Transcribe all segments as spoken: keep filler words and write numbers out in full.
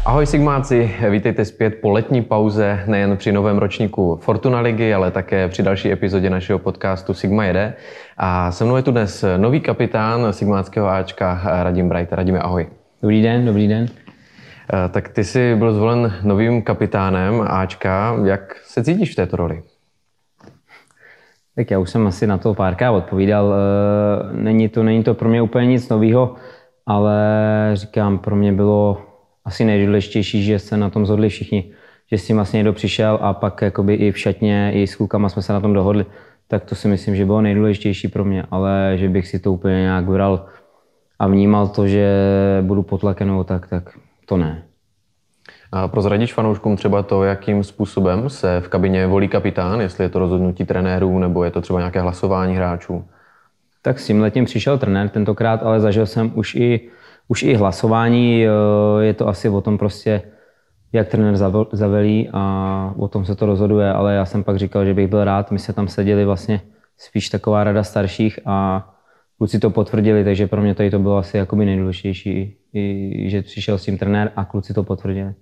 Ahoj Sigmáci, vítejte zpět po letní pauze nejen při novém ročníku Fortuna ligy, ale také při další epizodě našeho podcastu Sigma jede. A se mnou je tu dnes nový kapitán sigmáckého Ačka Radim Brajta. Radime, ahoj. Dobrý den, dobrý den. Tak ty jsi byl zvolen novým kapitánem Ačka. Jak se cítíš v této roli? Tak já už jsem asi na to párkrát odpovídal. Není to, není to pro mě úplně nic nového, ale říkám, pro mě bylo asi nejdůležitější, že se na tom shodli všichni. Že s tím vlastně někdo přišel a pak jakoby i v šatně, i s klukama jsme se na tom dohodli. Tak to si myslím, že bylo nejdůležitější pro mě, ale že bych si to úplně nějak bral a vnímal to, že budu pod tlakem, tak, tak to ne. A prozradíš fanouškům třeba to, jakým způsobem se v kabině volí kapitán, jestli je to rozhodnutí trenérů nebo je to třeba nějaké hlasování hráčů? Tak s tím letím přišel trenér tentokrát, ale zažil jsem už i, už i hlasování. Je to asi o tom prostě, jak trenér zavelí a o tom se to rozhoduje, ale já jsem pak říkal, že bych byl rád. My se tam seděli vlastně spíš taková rada starších a kluci to potvrdili, takže pro mě tady to bylo asi jakoby nejdůležitější, i, že přišel s tím trenér a kluci to potvrdili.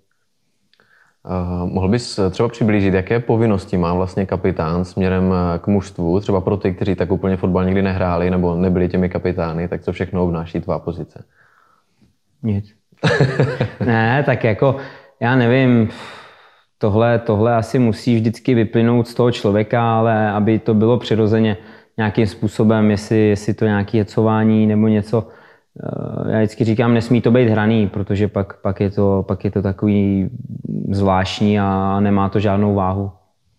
Uh, mohl bys třeba přiblížit, jaké povinnosti má vlastně kapitán směrem k mužstvu, třeba pro ty, kteří tak úplně fotbal nikdy nehráli nebo nebyli těmi kapitány, tak co všechno obnáší tvá pozice? Nic. Ne, tak jako, já nevím, tohle, tohle asi musí vždycky vyplynout z toho člověka, ale aby to bylo přirozeně nějakým způsobem, jestli, jestli to nějaké hecování nebo něco. Já vždycky říkám, nesmí to být hraný, protože pak, pak, je to, pak je to takový zvláštní a nemá to žádnou váhu.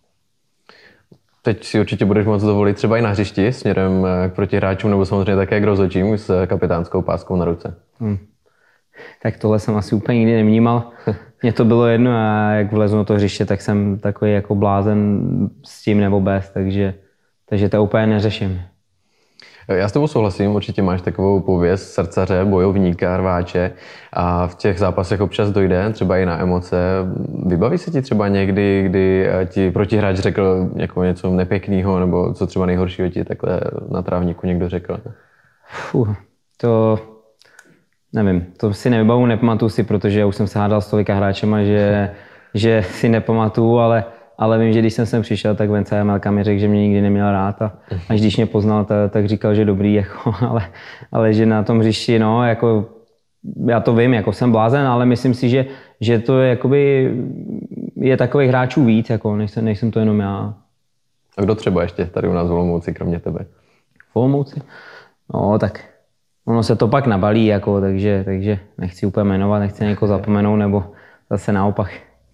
Teď si určitě budeš moct dovolit třeba i na hřišti směrem k protihráčům nebo samozřejmě také k rozhodčím s kapitánskou páskou na ruce. Hmm. Tak tohle jsem asi úplně nikdy nevnímal. Mně to bylo jedno a jak vlezu na to hřiště, tak jsem takový jako blázen s tím nebo bez, takže, takže to úplně neřeším. Já s tebou souhlasím, určitě máš takovou pověst srdcaře, bojovníka, rváče a v těch zápasech občas dojde třeba i na emoce. Vybaví se ti třeba někdy, kdy ti protihráč řekl jako něco nepěkného nebo co třeba nejhoršího ti takhle na trávníku někdo řekl? Fuh, to nevím, to si nevybavu, nepamatuju si, protože já už jsem se hádal s tolika hráčema, že, že si nepamatuju, ale Ale vím, že když jsem sem přišel, tak Vence Jamelka mi řekl, že mě nikdy neměl rád a až když mě poznal, tak, tak říkal, že dobrý, jako, ale, ale že na tom hřišti, no, jako, já to vím, jako jsem blázen, ale myslím si, že, že to je, jakoby, je takových hráčů víc, jako, nejsem, nejsem to jenom já. A kdo třeba ještě tady u nás v Olomouci, kromě tebe? V Olomouci? No, tak ono se to pak nabalí, jako, takže, takže nechci úplně jmenovat, nechci někoho zapomenout, nebo zase naopak.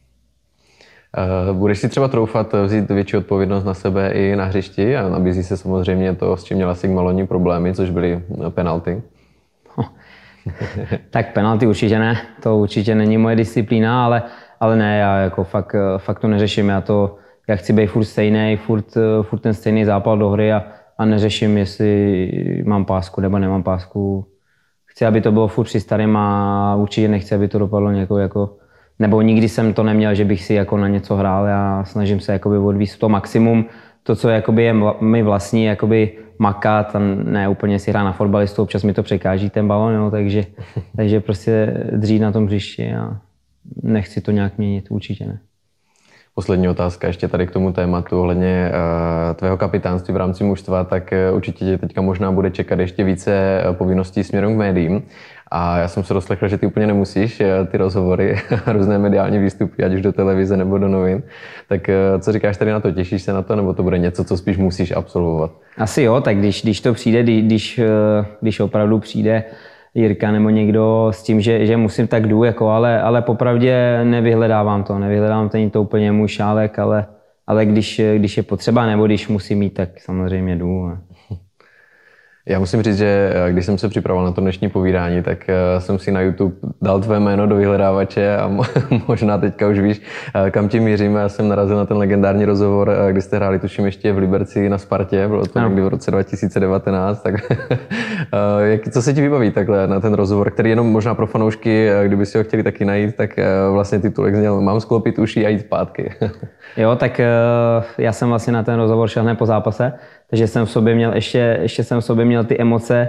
Budeš si třeba troufat vzít větší odpovědnost na sebe i na hřišti a nabízí se samozřejmě to, s čím měla Sigma loni problémy, což byly penalty? Tak penalty určitě ne, to určitě není moje disciplína, ale, ale ne, já jako fakt, fakt to neřeším, já to, já chci být furt stejný, furt, furt ten stejný zápal do hry a, a neřeším, jestli mám pásku nebo nemám pásku. Chci, aby to bylo furt při starým a určitě nechci, aby to dopadlo někoho jako nebo nikdy jsem to neměl, že bych si jako na něco hrál. Já snažím se jakoby odvíct to maximum, to, co jakoby je mi vlastní, jakoby makat a ne úplně si hrát na fotbalistu, občas mi to překáží ten balon, jo, takže, takže prostě dřít na tom hřišti a nechci to nějak měnit, určitě ne. Poslední otázka ještě tady k tomu tématu ohledně uh, tvého kapitánství v rámci mužstva, tak uh, určitě tě teďka možná bude čekat ještě více uh, povinností směrem k médiím. A já jsem se doslechl, že ty úplně nemusíš uh, ty rozhovory a různé mediální výstupy, ať už do televize nebo do novin. Tak uh, co říkáš tady na to? Těšíš se na to, nebo to bude něco, co spíš musíš absolvovat? Asi jo, tak když, když to přijde, když, když opravdu přijde Jirka nebo někdo s tím, že, že musím, tak jdu, jako, ale, ale popravdě nevyhledávám to, nevyhledávám to, není to úplně můj šálek, ale, ale když, když je potřeba nebo když musím jít, tak samozřejmě jdu. Já musím říct, že když jsem se připravoval na to dnešní povídání, tak jsem si na YouTube dal tvé jméno do vyhledávače a možná teďka už víš, kam tím mířím. Já jsem narazil na ten legendární rozhovor, kdy jste hráli, tuším, ještě v Liberci na Spartě, bylo to někdy v roce dva tisíce devatenáct. Tak, co se ti vybaví takhle na ten rozhovor, který jenom možná pro fanoušky, kdyby si ho chtěli taky najít, tak vlastně titulek zněl Mám sklopit uši a jít zpátky. Jo, tak já jsem vlastně na ten rozhovor šel hned po zápase, takže jsem v sobě měl ještě, ještě jsem v sobě měl ty emoce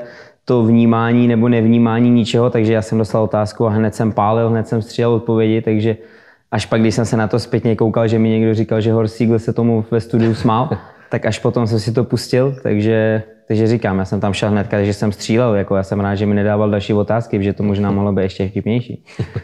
to vnímání nebo nevnímání ničeho, takže já jsem dostal otázku a hned jsem pálil, hned jsem střílel odpovědi, takže až pak, když jsem se na to zpětně koukal, že mi někdo říkal, že Horst Siegel se tomu ve studiu smál, tak až potom jsem si to pustil, takže, takže říkám, já jsem tam šel hnedka, že jsem střílel, jako já jsem rád, že mi nedával další otázky, protože to možná mohlo být ještě vtipnější.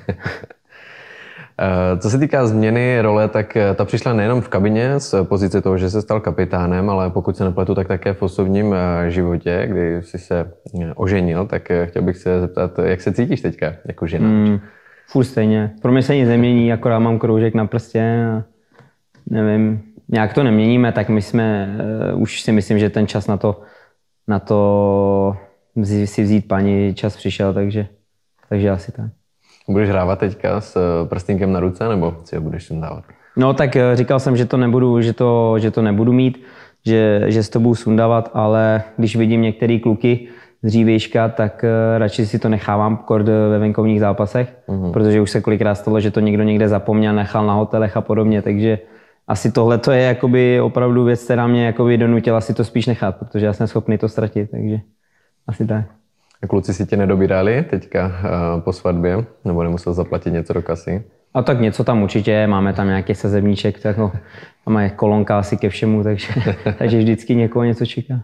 Co se týká změny role, tak ta přišla nejenom v kabině z pozice toho, že se stal kapitánem, ale pokud se nepletu, tak také v osobním životě, kdy jsi se oženil, tak chtěl bych se zeptat, jak se cítíš teďka jako žena? Mm, furt stejně. Pro mě se nic nemění, akorát mám kroužek na prstě a nevím, nějak to neměníme, tak my jsme, uh, už si myslím, že ten čas na to, na to si vzít paní čas přišel, takže, takže asi tak. Budeš hrávat teďka s prstínkem na ruce, nebo si ho budeš sundávat? No tak říkal jsem, že to nebudu, že to, že to nebudu mít, že, že s to budu sundávat, ale když vidím některé kluky z dřívějška, tak radši si to nechávám kord ve venkovních zápasech, mm-hmm. protože už se kolikrát stalo, že to někdo někde zapomněl, nechal na hotelech a podobně, takže asi tohle to je jakoby opravdu věc, která mě jakoby donutila si to spíš nechat, protože já jsem schopný to ztratit, takže asi tak. A kluci si tě nedobírali teďka uh, po svatbě? Nebo nemusel zaplatit něco do kasy? A tak něco tam určitě, máme tam nějaký sazebníček, tak no, máme kolonka asi ke všemu, takže, takže vždycky někoho něco čeká.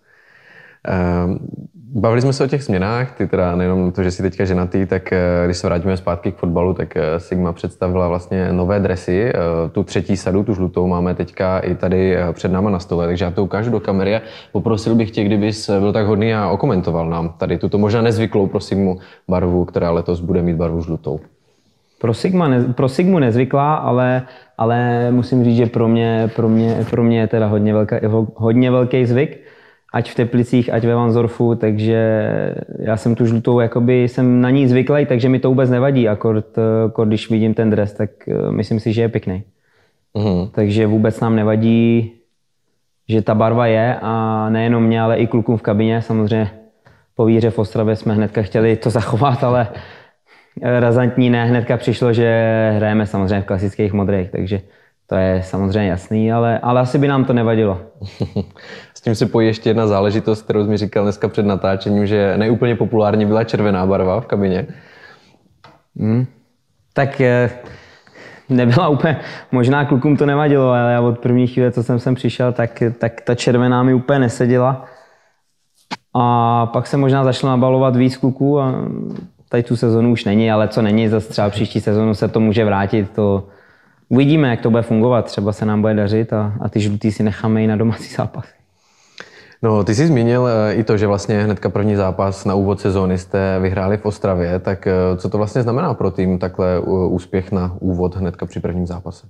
Uh, bavili jsme se o těch změnách, ty teda nejenom to, že jsi teďka ženatý, tak uh, když se vrátíme zpátky k fotbalu, tak uh, Sigma představila vlastně nové dresy, uh, tu třetí sadu, tu žlutou máme teďka i tady uh, před náma na stole, takže já to ukážu do kamery a poprosil bych tě, kdybys byl tak hodný a okomentoval nám tady tuto možná nezvyklou pro Sigmu barvu, která letos bude mít barvu žlutou. Pro, Sigma ne, pro Sigmu nezvyklá, ale, ale musím říct, že pro mě, pro mě, pro mě je teda hodně, velká, hodně velký zvyk. Ať v Teplicích, ať ve Vansdorfu, takže já jsem tu žlutou, jakoby jsem na ní zvyklý, takže mi to vůbec nevadí, akord, akord když vidím ten dres, tak myslím si, že je pěkný. Mm. Takže vůbec nám nevadí, že ta barva je a nejenom mě, ale i klukům v kabině. Samozřejmě po výhře v Ostravě jsme hnedka chtěli to zachovat, ale razantní ne, hnedka přišlo, že hrajeme samozřejmě v klasických modrých, takže to je samozřejmě jasný, ale, ale asi by nám to nevadilo. S tím se pojí ještě jedna záležitost, kterou jsi mi říkal dneska před natáčením, že nejúplně populární byla červená barva v kabině. Hmm. Tak nebyla úplně, možná klukům to nevadilo, ale já od první chvíle, co jsem sem přišel, tak, tak ta červená mi úplně neseděla. A pak se možná začalo nabalovat víc kluků a tady tu sezonu už není, ale co není, zase třeba příští sezonu se to může vrátit. To uvidíme, jak to bude fungovat, třeba se nám bude dařit a, a ty žlutý si necháme i na domácí zápas. No, ty jsi zmínil i to, že vlastně hnedka první zápas na úvod sezóny jste vyhráli v Ostravě, tak co to vlastně znamená pro tým takhle úspěch na úvod hnedka při prvním zápase?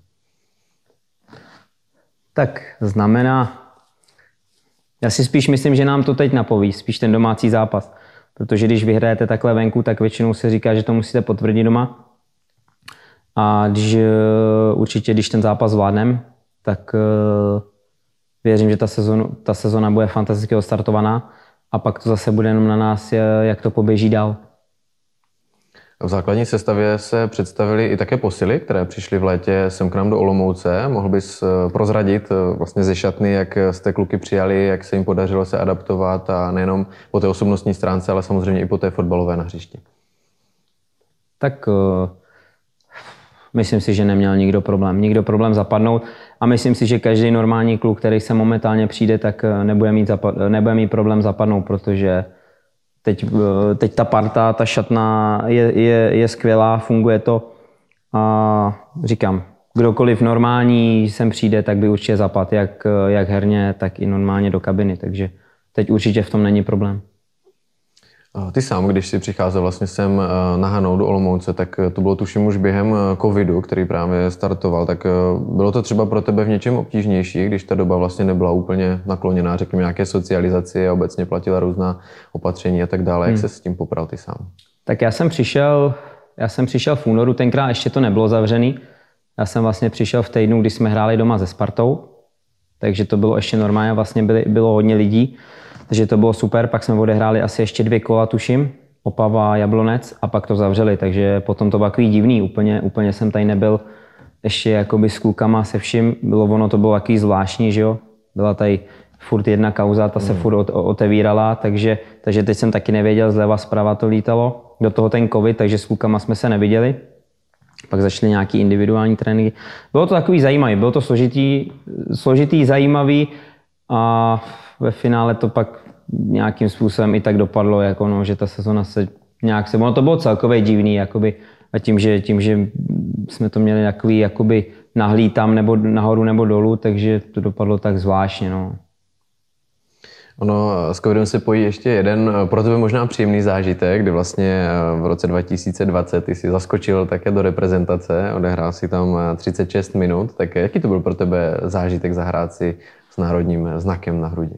Tak znamená, já si spíš myslím, že nám to teď napoví, spíš ten domácí zápas, protože když vyhrajete takhle venku, tak většinou se říká, že to musíte potvrdit doma. A když, určitě, když ten zápas zvládnem, tak věřím, že ta sezona, ta sezona bude fantasticky odstartovaná a pak to zase bude jenom na nás, jak to poběží dál. V základní sestavě se představily i také posily, které přišly v létě sem k nám do Olomouce. Mohl bys prozradit vlastně ze šatny, jak jste kluky přijali, jak se jim podařilo se adaptovat a nejenom po té osobnostní stránce, ale samozřejmě i po té fotbalové na hřišti? Tak myslím si, že neměl nikdo problém. Nikdo problém zapadnout a myslím si, že každý normální kluk, který se momentálně přijde, tak nebude mít, zapad, nebude mít problém zapadnout, protože teď, teď ta parta, ta šatna je, je, je skvělá, funguje to a říkám, kdokoliv normální sem přijde, tak by určitě zapadl, jak, jak herně, tak i normálně do kabiny, takže teď určitě v tom není problém. Ty sám, když jsi přicházel vlastně sem na Hanou do Olomouce, tak to bylo tuším už během covidu, který právě startoval, tak bylo to třeba pro tebe v něčem obtížnější, když ta doba vlastně nebyla úplně nakloněná, řekněme, nějaké socializaci a obecně platila různá opatření a tak dále. Jak hmm. se s tím popral ty sám? Tak já jsem přišel, já jsem přišel v únoru, tenkrát ještě to nebylo zavřený. Já jsem vlastně přišel v týdnu, kdy jsme hráli doma se Spartou, takže to bylo ještě normálně, vlastně byly, bylo hodně lidí. Takže to bylo super, pak jsme odehráli asi ještě dvě kola, tuším, Opava, Jablonec a pak to zavřeli, takže potom to bylo takový divný, úplně, úplně jsem tady nebyl ještě jakoby s klukama se vším, bylo ono to bylo takový zvláštní, že jo, byla tady furt jedna kauza, ta se mm. furt otevírala, takže, takže teď jsem taky nevěděl, zleva zprava to lítalo. Do toho ten covid, takže s klukama jsme se neviděli. Pak začaly nějaký individuální tréninky. Bylo to takový zajímavý, bylo to složitý, složitý, zajímavý a ve finále to pak nějakým způsobem i tak dopadlo, jako no, že ta sezona se nějak se... Ono to bylo celkově divný, jakoby, a tím že, tím, že jsme to měli takový jakoby nahlí tam nebo nahoru nebo dolů, takže to dopadlo tak zvláštně. No. Ono s covidem se pojí ještě jeden pro tebe možná příjemný zážitek, kdy vlastně v roce dva tisíce dvacet ty jsi zaskočil také do reprezentace, odehrál si tam třicet šest minut, tak jaký to byl pro tebe zážitek zahrát si s národním znakem na hrudi?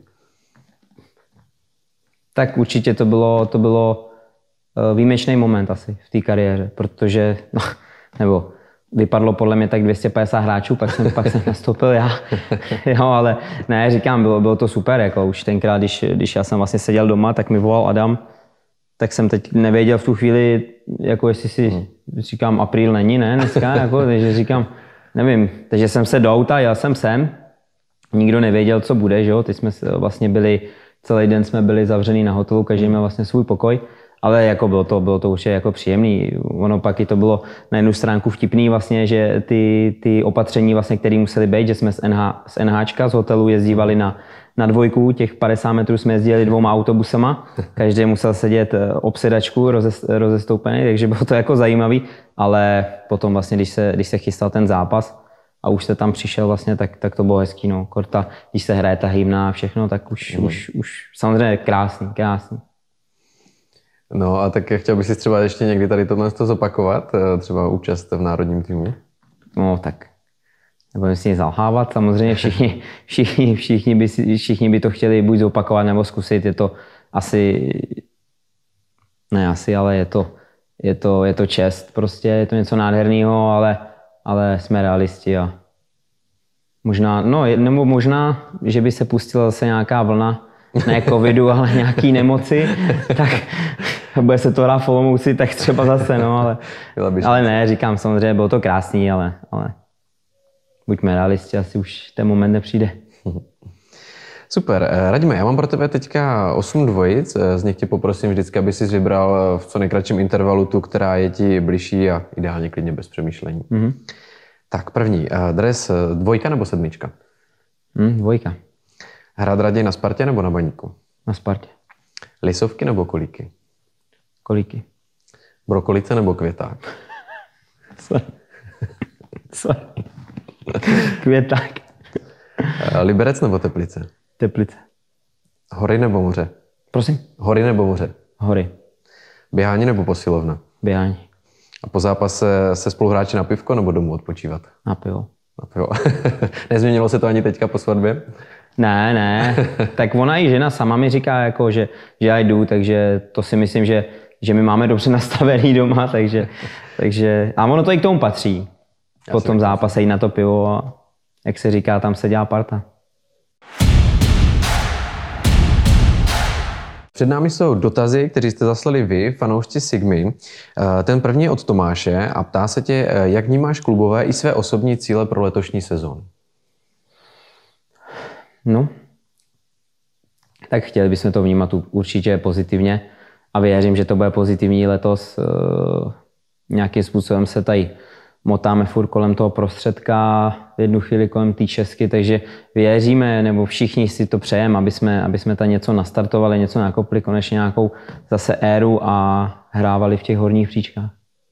Tak určitě to bylo, to bylo výjimečný moment asi v té kariéře, protože, no, nebo vypadlo podle mě tak dvě stě padesát hráčů, pak jsem, pak jsem nastoupil já. Jo, ale ne, říkám, bylo, bylo to super, jako už tenkrát, když, když já jsem vlastně seděl doma, tak mi volal Adam, tak jsem teď nevěděl v tu chvíli, jako jestli si, hmm. říkám, apríl není, ne, dneska, jako, takže říkám, nevím, takže jsem se do auta, jel jsem sem, nikdo nevěděl, co bude, že jo, teď jsme vlastně byli, celý den jsme byli zavřený na hotelu, každý měl vlastně svůj pokoj. Ale jako bylo to, bylo to určitě jako příjemný. Ono pak i to bylo na jednu stránku vtipný vlastně, že ty, ty opatření vlastně, které musely být, že jsme z, NH, z NHčka, z hotelu jezdívali na, na dvojku, těch padesát metrů jsme jezdili dvouma autobusama, každý musel sedět obsedačku rozest, rozestoupený, takže bylo to jako zajímavý, ale potom vlastně, když se, když se chystal ten zápas a už se tam přišel vlastně, tak, tak to bylo hezký, no. Korta, když se hraje ta hymna a všechno, tak už, mm. už, už samozřejmě krásný, krásný. No a tak chtěl bych si třeba ještě někdy tady tohle zopakovat, třeba účast v národním týmu? No tak, nebudeme si nic zalhávat, samozřejmě všichni, všichni, všichni, by, všichni by to chtěli buď zopakovat nebo zkusit, je to asi, ne asi, ale je to, je to, je to čest prostě, je to něco nádherného, ale, ale jsme realisti a možná, no nebo možná, že by se pustila zase nějaká vlna, ne covidu, ale nějaký nemoci, tak bude se to hrát v Olomouci, tak třeba zase, no, ale, ale ne, říkám samozřejmě, bylo to krásný, ale, ale buďme realisti, asi už ten moment nepřijde. Super, Radime, já mám pro tebe teďka osm dvojic, z nich tě poprosím vždycky, aby jsi vybral v co nejkratším intervalu tu, která je ti bližší a ideálně klidně bez přemýšlení. Mm-hmm. Tak první, dres dvojka nebo sedmička? Mm, dvojka. Hrát raději na Spartě nebo na Baníku? Na Spartě. Lisovky nebo kolíky? Kolíky. Brokolice nebo květák? Sorry. Sorry. Květák. Liberec nebo Teplice? Teplice. Hory nebo moře? Prosím? Hory nebo moře? Hory. Běhání nebo posilovna? Běhání. A po zápase se spoluhráči na pivko nebo domů odpočívat? Na pivo. Na pivo. Nezměnilo se to ani teďka po svatbě? Ne, ne. Tak ona i žena sama mi říká, jako, že, že já jdu, takže to si myslím, že, že my máme dobře nastavený doma, takže, takže a ono to i k tomu patří. Po tom zápase jít na to pivo a jak se říká, tam se dělá parta. Před námi jsou dotazy, které jste zaslali vy, fanoušci Sigmy. Ten první je od Tomáše a ptá se tě, jak vnímáš klubové i své osobní cíle pro letošní sezónu. No, tak chtěli bychom to vnímat určitě pozitivně a věřím, že to bude pozitivní letos. Nějakým způsobem se tady motáme furt kolem toho prostředka, v jednu chvíli kolem té šestky, takže věříme, nebo všichni si to přejeme, aby jsme, aby jsme tady něco nastartovali, něco nakopli, konečně nějakou zase éru a hrávali v těch horních příčkách.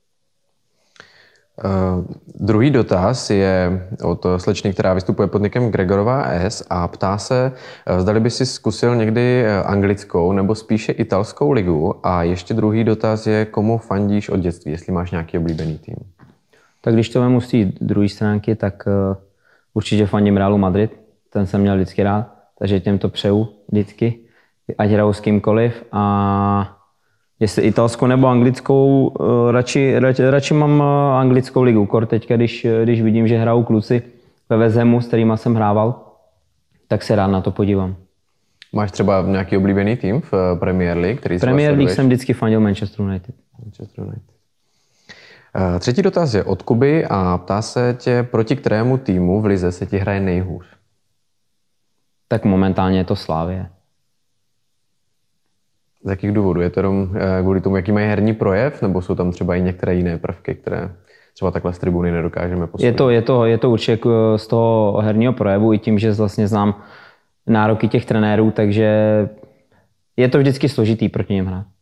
Uh, druhý dotaz je od slečny, která vystupuje pod nikem Gregorová S a ptá se, zdali by si zkusil někdy anglickou nebo spíše italskou ligu a ještě druhý dotaz je, komu fandíš od dětství, jestli máš nějaký oblíbený tým. Tak když to vemu z té druhé stránky, tak uh, určitě fandím Realu Madrid, ten jsem měl vždycky rád, takže těm to přeju vždycky, ať hrajou s kýmkoliv a jestli italskou nebo anglickou, radši, radši, radši mám anglickou ligu. Kor teďka, když, když vidím, že hrajou kluci ve West Hamu, s kterýma jsem hrával, tak se rád na to podívám. Máš třeba nějaký oblíbený tým v Premier League? Který Premier League jsem vždycky fandil Manchester United. Manchester United. Třetí dotaz je od Kuby a ptá se tě, proti kterému týmu v lize se ti hraje nejhůř? tak momentálně je to Slavie. Z jakých důvodů? Je to jenom kvůli tomu, jaký mají herní projev, nebo jsou tam třeba i některé jiné prvky, které třeba takhle z tribuny nedokážeme posoudit? Je to, je to, je to určitě z toho herního projevu i tím, že vlastně znám nároky těch trenérů, takže je to vždycky složitý proti něm hrát.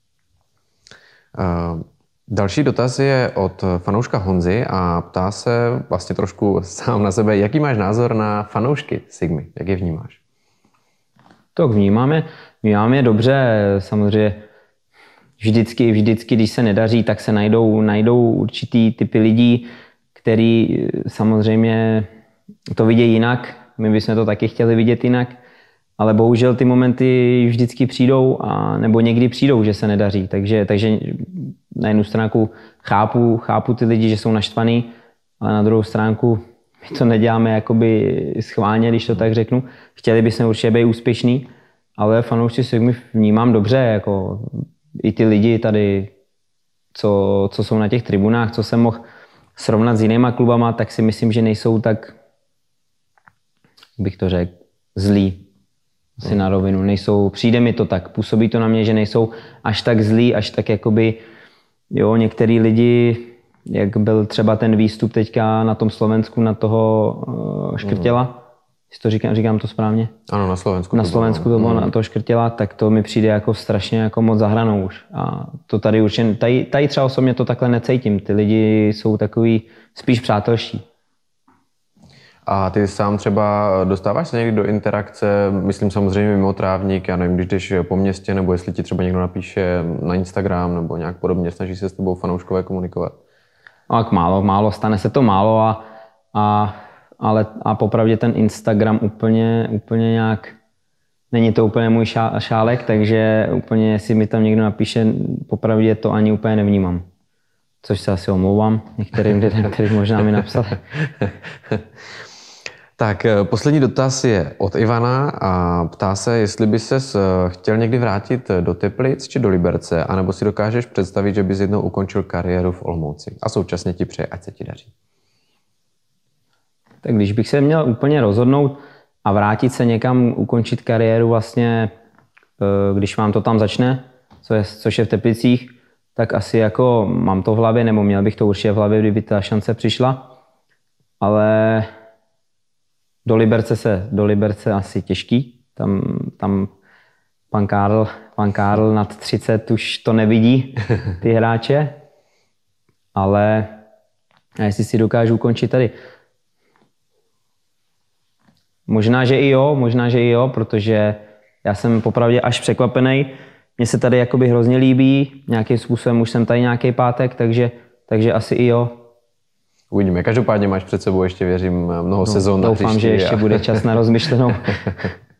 Uh, další dotaz je od fanouška Honzy a ptá se vlastně trošku sám na sebe, jaký máš názor na fanoušky Sigmy, jak je vnímáš? Tak vnímáme, vnímáme je dobře, samozřejmě vždycky, vždycky, když se nedaří, tak se najdou, najdou určitý typy lidí, který samozřejmě to vidějí jinak, my bychom to taky chtěli vidět jinak, ale bohužel ty momenty vždycky přijdou, a, nebo někdy přijdou, že se nedaří. Takže, takže na jednu stránku chápu, chápu ty lidi, že jsou naštvaný, ale na druhou stránku my to neděláme jakoby schválně, když to tak řeknu. Chtěli bychom určitě být úspěšný, ale fanoušci Sigmy vnímám dobře, jako i ty lidi tady, co, co jsou na těch tribunách, co jsem mohl srovnat s jinýma klubama, tak si myslím, že nejsou tak, bych to řekl, zlí. Asi na rovinu. Nejsou, přijde mi to tak, působí to na mě, že nejsou až tak zlí, až tak jakoby, jo, některý lidi, jak byl třeba ten výstup teďka na tom Slovensku, na toho uh, Škrtěla, mm. jestli to říkám, říkám to správně? Ano, na Slovensku. Na Slovensku to bylo, mm. na toho Škrtěla, tak to mi přijde jako strašně jako moc za hranou už. A to tady určitě, tady, tady třeba osobně to takhle necítím, ty lidi jsou takový spíš přátelští. A ty sám třeba dostáváš se někdy do interakce, myslím samozřejmě mimo trávník, já nevím, když jdeš po městě, nebo jestli ti třeba někdo napíše na Instagram nebo nějak podobně, snaží se s tebou fanouškové komunikovat? Tak málo, málo, stane se to málo, a, a, ale a popravdě ten Instagram úplně, úplně nějak, není to úplně můj šá, šálek, takže úplně, jestli mi tam někdo napíše, popravdě to ani úplně nevnímám. Což se asi omlouvám některým lidem, kteří možná mi napsali. Tak poslední dotaz je od Ivana a ptá se, jestli by ses chtěl někdy vrátit do Teplic či do Liberce, anebo si dokážeš představit, že bys jednou ukončil kariéru v Olomouci a současně ti přeje, ať se ti daří. Tak když bych se měl úplně rozhodnout a vrátit se někam, ukončit kariéru vlastně, když vám to tam začne, což je v Teplicích, tak asi jako mám to v hlavě, nebo měl bych to určitě v hlavě, kdyby ta šance přišla, ale do Liberce se, do Liberce asi těžký. Tam, tam pan Karl, pan Karl nad třicet už to nevidí, ty hráče. Ale jestli si dokážu ukončit tady. Možná, že i jo, možná, že i jo, protože já jsem popravdě až překvapený. Mně se tady jakoby hrozně líbí, nějakým způsobem už jsem tady nějaký pátek, takže, takže asi i jo. Uvidíme. Každopádně máš před sebou ještě, věřím, mnoho no, sezon. Doufám, že ještě a... bude čas na rozmyšlenou.